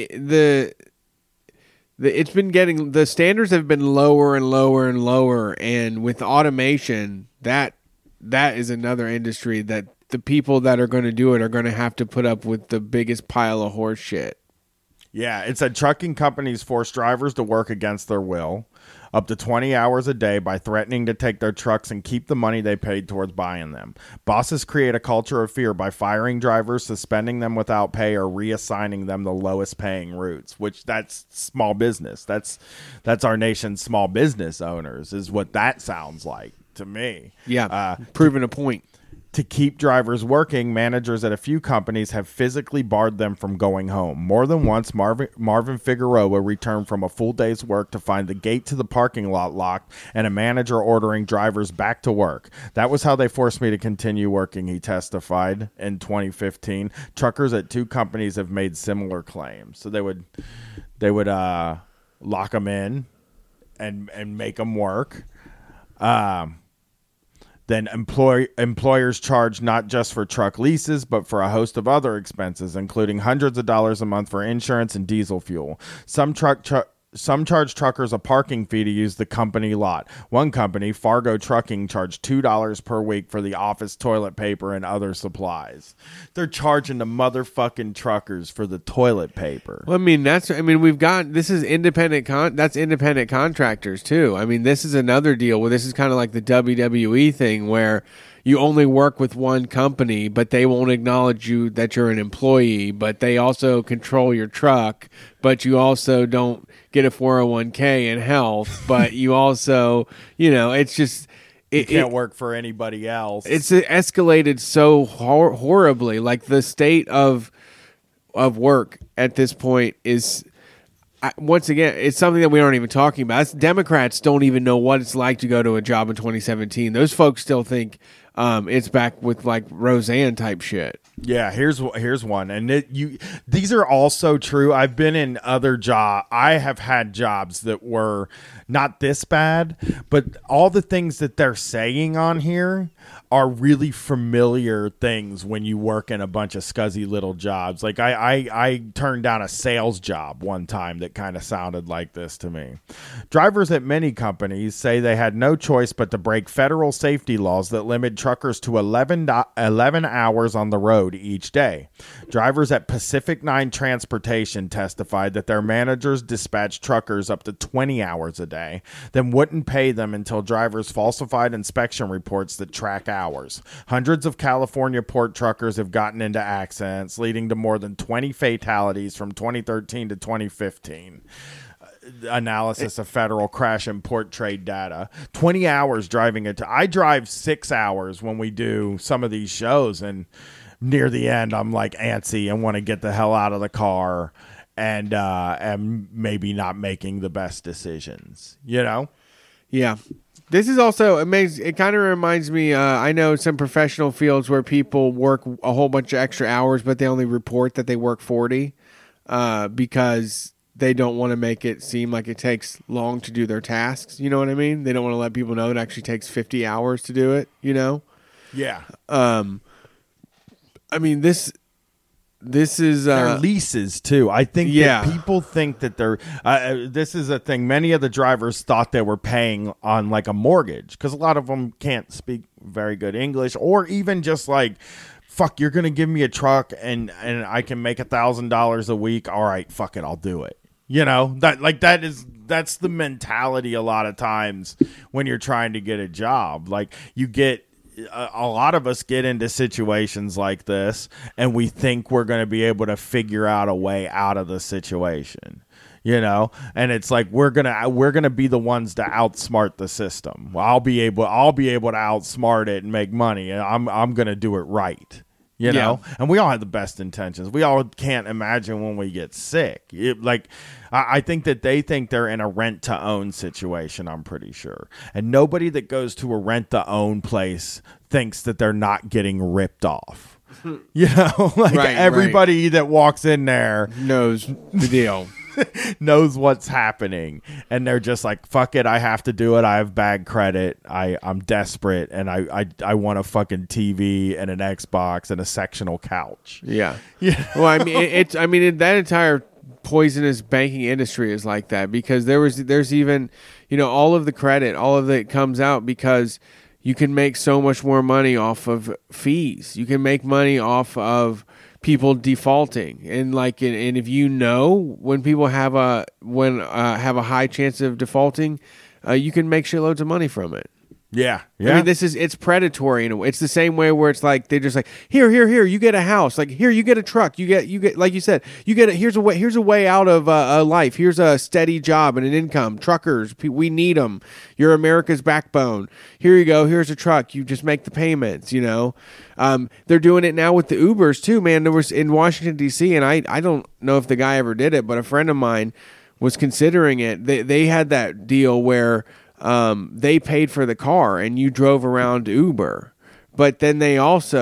it's been getting, the standards have been lower and lower and lower, and with automation, that is another industry that the people that are going to do it are going to have to put up with the biggest pile of horse shit. Yeah, it said trucking companies force drivers to work against their will, up to 20 hours a day by threatening to take their trucks and keep the money they paid towards buying them. Bosses create a culture of fear by firing drivers, suspending them without pay, or reassigning them the lowest paying routes, which that's small business. That's our nation's small business owners is what that sounds like to me. Yeah, proving a point. To keep drivers working, managers at a few companies have physically barred them from going home. More than once, Marvin Figueroa returned from a full day's work to find the gate to the parking lot locked and a manager ordering drivers back to work. That was how they forced me to continue working, he testified in 2015. Truckers at 2 companies have made similar claims. So they would lock them in and make them work. Then employers charge not just for truck leases, but for a host of other expenses, including hundreds of dollars a month for insurance and diesel fuel. Some charge truckers a parking fee to use the company lot. One company, Fargo Trucking, charged $2 per week for the office toilet paper and other supplies. They're charging the motherfucking truckers for the toilet paper. Well, this is independent. That's independent contractors too. I mean, this is another deal where this is kind of like the WWE thing where you only work with one company, but they won't acknowledge you that you're an employee, but they also control your truck, but you also don't get a 401k and health, but you also, it's just... You can't work for anybody else. It's escalated so horribly. Like the state of work at this point is... once again, it's something that we aren't even talking about. Democrats don't even know what it's like to go to a job in 2017. Those folks still think it's back with like Roseanne type shit. Yeah, here's one, and these are also true. I've been in other jobs. I have had jobs that were not this bad, but all the things that they're saying on here are really familiar things when you work in a bunch of scuzzy little jobs. Like I turned down a sales job one time that kind of sounded like this to me. Drivers at many companies say they had no choice but to break federal safety laws that limit truckers to 11 hours on the road each day. Drivers at Pacific 9 Transportation testified that their managers dispatched truckers up to 20 hours a day, then wouldn't pay them until drivers falsified inspection reports that track hours. Hundreds of California port truckers have gotten into accidents, leading to more than 20 fatalities from 2013 to 2015. Analysis of federal crash and port trade data. 20 hours driving it. I drive 6 hours when we do some of these shows, and near the end, I'm like antsy and want to get the hell out of the car and maybe not making the best decisions, Yeah. This is also amazing. It kind of reminds me, I know some professional fields where people work a whole bunch of extra hours, but they only report that they work 40 because they don't want to make it seem like it takes long to do their tasks. You know what I mean? They don't want to let people know it actually takes 50 hours to do it, Yeah. I mean, this is their leases too. I think that people think that they're this is a thing. Many of the drivers thought they were paying on like a mortgage because a lot of them can't speak very good English, or even just like, fuck, you're gonna give me a truck and I can make $1,000 a week. All right, fuck it, I'll do it. That's the mentality a lot of times when you're trying to get a job. Like you get. A lot of us get into situations like this and we think we're going to be able to figure out a way out of the situation, and it's like we're going to be the ones to outsmart the system. I'll be able to outsmart it and make money, and I'm going to do it right. you know, and we all have the best intentions. We all can't imagine when we get sick. I think that they think they're in a rent to own situation. I'm pretty sure. And nobody that goes to a rent to own place thinks that they're not getting ripped off. You know, like everybody that walks in there knows the deal. Knows what's happening, and they're just like, fuck it, I have to do it. I have bad credit, I'm desperate, and I want a fucking TV and an Xbox and a sectional couch. Yeah. Well, I mean that entire poisonous banking industry is like that, because there's even, you know, all of the credit, all of it comes out because you can make so much more money off of fees. You can make money off of people defaulting, and and if you know when people have a high chance of defaulting, you can make shitloads of money from it. Yeah. I mean, it's predatory in a way. It's the same way where it's like they're just like, here, you get a house. Like, here, you get a truck. You get like you said, here's a way out of life. Here's a steady job and an income. Truckers, we need them. You're America's backbone. Here you go. Here's a truck. You just make the payments. You know, they're doing it now with the Ubers too, man. There was in Washington D.C. and I don't know if the guy ever did it, but a friend of mine was considering it. They had that deal where they paid for the car and you drove around Uber, but then they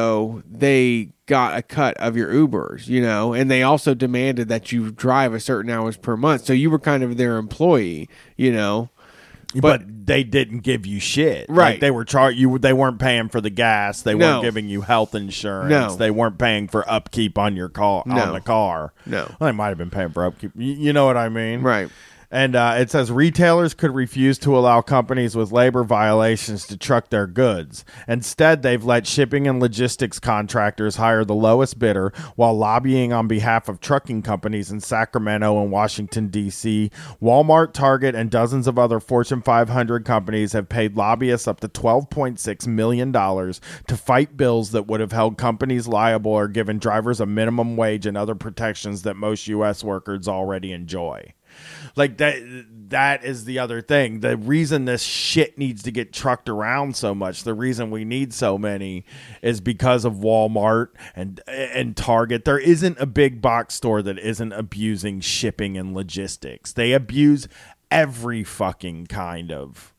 got a cut of your Ubers, you know, and they also demanded that you drive a certain hours per month. So you were kind of their employee, you know, but they didn't give you shit. Right. Like they were they weren't paying for the gas. They weren't giving you health insurance. No. They weren't paying for upkeep on your car, on the car. No. Well, they might've been paying for upkeep. You know what I mean? Right. And it says retailers could refuse to allow companies with labor violations to truck their goods. Instead, they've let shipping and logistics contractors hire the lowest bidder while lobbying on behalf of trucking companies in Sacramento and Washington, D.C. Walmart, Target, and dozens of other Fortune 500 companies have paid lobbyists up to $12.6 million to fight bills that would have held companies liable or given drivers a minimum wage and other protections that most U.S. workers already enjoy. Like that is the other thing. The reason this shit needs to get trucked around so much, the reason we need so many is because of Walmart and Target. There isn't a big box store that isn't abusing shipping and logistics. They abuse every fucking kind of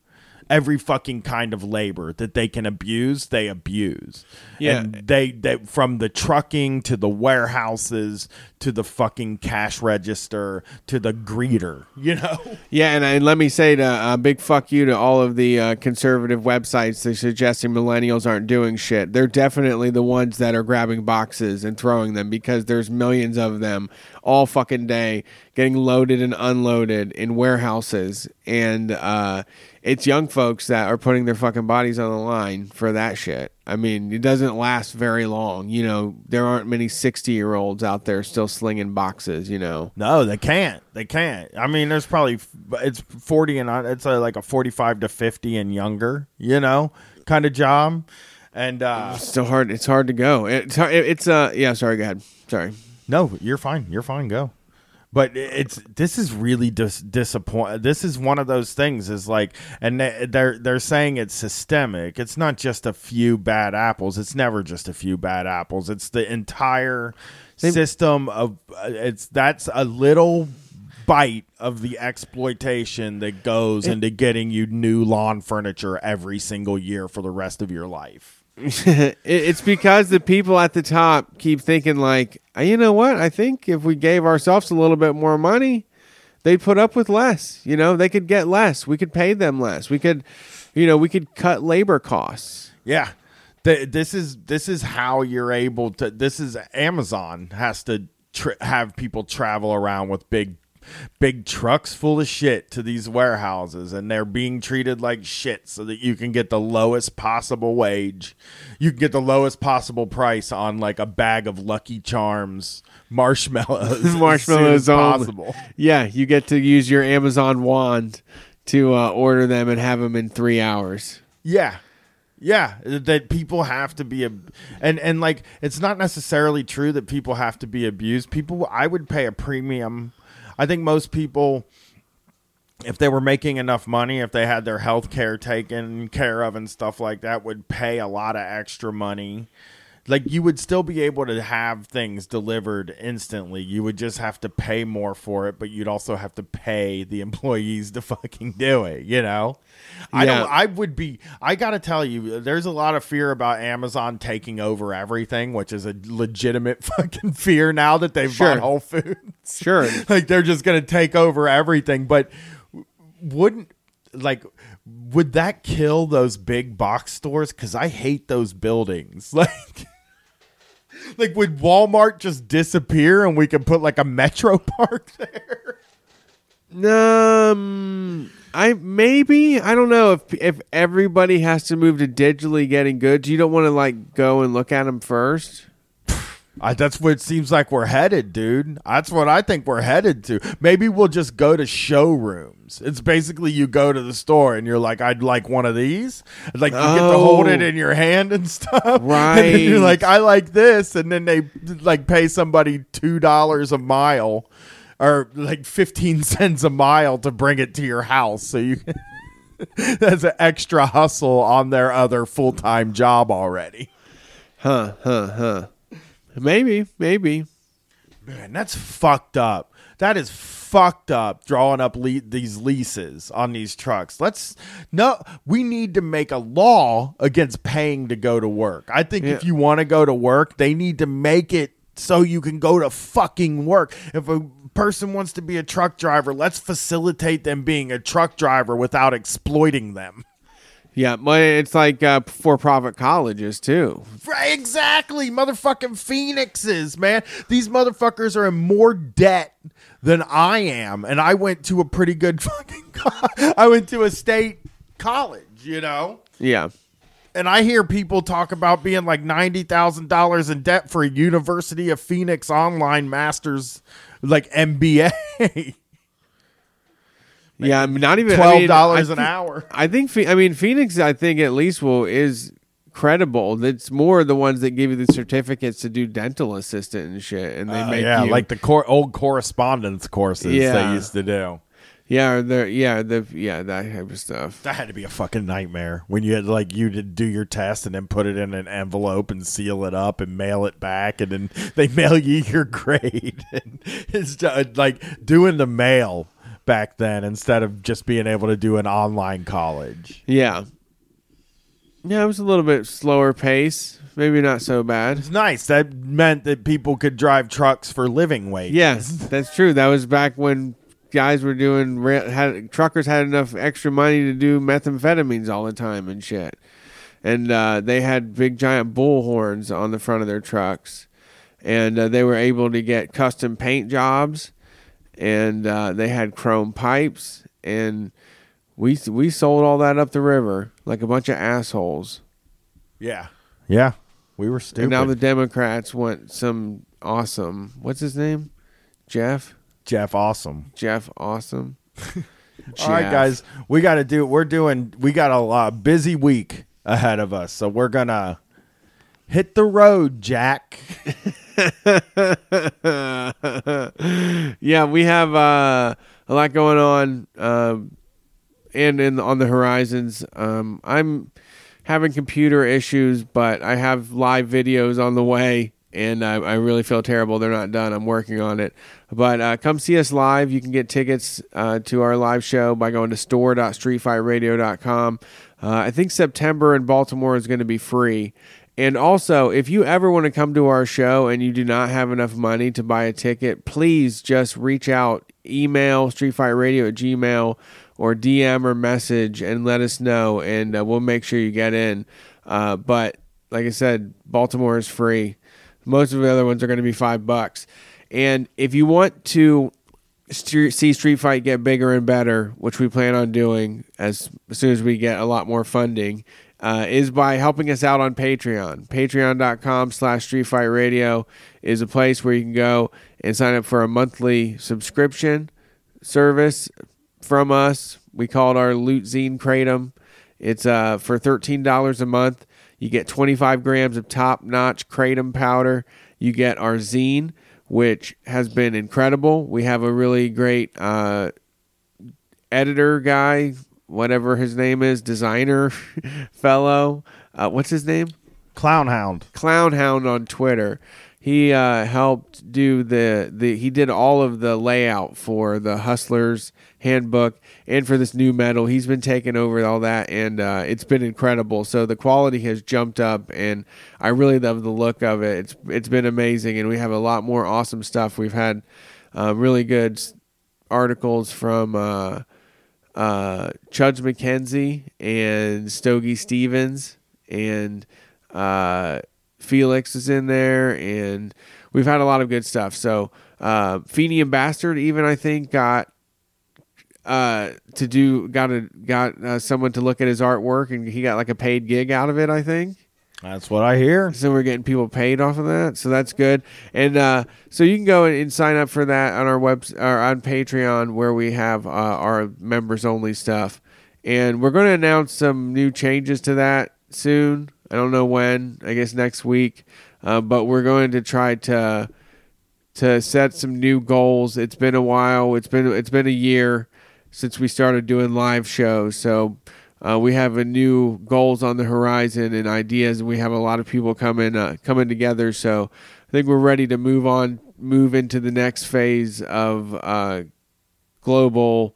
labor that they can abuse, they abuse. Yeah. And they from the trucking to the warehouses to the fucking cash register to the greeter, you know? Yeah, and let me say a big fuck you to all of the conservative websites that are suggesting millennials aren't doing shit. They're definitely the ones that are grabbing boxes and throwing them, because there's millions of them all fucking day getting loaded and unloaded in warehouses, and it's young folks that are putting their fucking bodies on the line for that shit. I mean, it doesn't last very long. You know, there aren't many 60-year-olds out there still slinging boxes, you know. No, they can't. They can't. I mean, there's probably, it's 40 and on. It's like a 45 to 50 and younger, you know, kind of job. And it's still hard. It's hard to go. Yeah, sorry, go ahead. Sorry. No, you're fine. You're fine. Go. But this is really disappointing. This is one of those things is like, and they're saying it's systemic. It's not just a few bad apples. It's never just a few bad apples. It's the entire system of that's a little bite of the exploitation that goes into getting you new lawn furniture every single year for the rest of your life. It's because the people at the top keep thinking like, you know what? I think if we gave ourselves a little bit more money, they'd put up with less. You know, they could get less. We could pay them less. We could cut labor costs. Yeah. This is how you're able to. This is Amazon has to have people travel around with big trucks full of shit to these warehouses, and they're being treated like shit so that you can get the lowest possible wage. You can get the lowest possible price on like a bag of Lucky Charms marshmallows. Marshmallows possible. Yeah, you get to use your Amazon wand to order them and have them in 3 hours. Yeah. Yeah, that people have to be and like it's not necessarily true that people have to be abused. I would pay a premium. I think most people, if they were making enough money, if they had their health care taken care of and stuff like that, would pay a lot of extra money like you would still be able to have things delivered instantly. You would just have to pay more for it, but you'd also have to pay the employees to fucking do it, you know? I gotta tell you, there's a lot of fear about Amazon taking over everything, which is a legitimate fucking fear now that they've bought Whole Foods. Sure. Like they're just gonna take over everything. But would that kill those big box stores? Because I hate those buildings. Like, would Walmart just disappear and we could put like a Metro Park there? I don't know if everybody has to move to digitally getting goods. You don't want to like go and look at them first. That's what it seems like we're headed, dude. That's what I think we're headed to. Maybe we'll just go to showrooms. It's basically you go to the store and you're like, I'd like one of these. Like you get to hold it in your hand and stuff. Right. And then you're like, I like this. And then they like pay somebody $2 a mile or like 15 cents a mile to bring it to your house. So you that's an extra hustle on their other full-time job already. Maybe. Man, that's fucked up. That is fucked up, drawing up these leases on these trucks. We need to make a law against paying to go to work. I think if you want to go to work, they need to make it so you can go to fucking work. If a person wants to be a truck driver, let's facilitate them being a truck driver without exploiting them. Yeah, but it's like for-profit colleges, too. Right, exactly. Motherfucking Phoenixes, man. These motherfuckers are in more debt than I am. And I went to a pretty good fucking I went to a state college, you know? Yeah. And I hear people talk about being like $90,000 in debt for a University of Phoenix online master's, like MBA. Yeah, not even $12 an hour. I think Phoenix, I think at least is credible. It's more the ones that give you the certificates to do dental assistant and shit, and they make you like the old correspondence courses they used to do. That type of stuff. That had to be a fucking nightmare when you had you to do your test and then put it in an envelope and seal it up and mail it back, and then they mail you your grade. And it's just, like doing the mail back then instead of just being able to do an online college. Yeah, it was a little bit slower pace. Maybe not so bad. It's nice. That meant that people could drive trucks for living wages. Yes, that's true. That was back when guys were truckers had enough extra money to do methamphetamines all the time and shit. And they had big giant bullhorns on the front of their trucks. And they were able to get custom paint jobs. And they had chrome pipes. And we sold all that up the river like a bunch of assholes. Yeah. Yeah. We were stupid. And now the Democrats want some awesome. What's his name? Jeff Awesome. All right, guys, we got a busy week ahead of us, so we're gonna hit the road, Jack. Yeah, we have a lot going on, and on the horizons. I'm having computer issues, but I have live videos on the way. And I really feel terrible they're not done. I'm working on it. But come see us live. You can get tickets to our live show by going to store.streetfightradio.com. I think September in Baltimore is going to be free. And also, if you ever want to come to our show and you do not have enough money to buy a ticket, please just reach out, email streetfightradio@gmail.com or DM or message and let us know, and we'll make sure you get in. But like I said, Baltimore is free. Most of the other ones are going to be $5. And if you want to see Street Fight get bigger and better, which we plan on doing as soon as we get a lot more funding, is by helping us out on Patreon. Patreon.com/StreetFightRadio is a place where you can go and sign up for a monthly subscription service from us. We call it our Loot Zine Kratom. It's for $13 a month. You get 25 grams of top-notch kratom powder. You get our zine, which has been incredible. We have a really great editor guy, whatever his name is, designer fellow. What's his name? Clownhound on Twitter. He helped do he did all of the layout for the Hustlers Handbook and for this new medal. He's been taking over all that, and it's been incredible. So the quality has jumped up, and I really love the look of it. It's been amazing, and we have a lot more awesome stuff. We've had really good articles from Chuds McKenzie and Stogie Stevens, and Felix is in there, and we've had a lot of good stuff. So Feeney and Bastard even, I think, got someone to look at his artwork, and he got like a paid gig out of it, I think. That's what I hear. So we're getting people paid off of that, so that's good. And so you can go and sign up for that on our or on Patreon, where we have our members only stuff. And we're going to announce some new changes to that soon. I don't know when. I guess next week. But we're going to try to set some new goals. It's been a while. It's been a year since we started doing live shows. So we have a new goals on the horizon and ideas, and we have a lot of people coming together. So I think we're ready to move into the next phase of global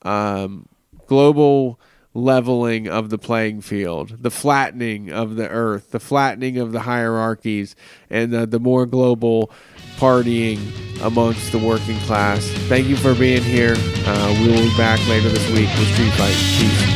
leveling of the playing field, the flattening of the earth, the flattening of the hierarchies, and the more global partying amongst the working class. Thank you for being here. We will be back later this week with Street Fight. Peace.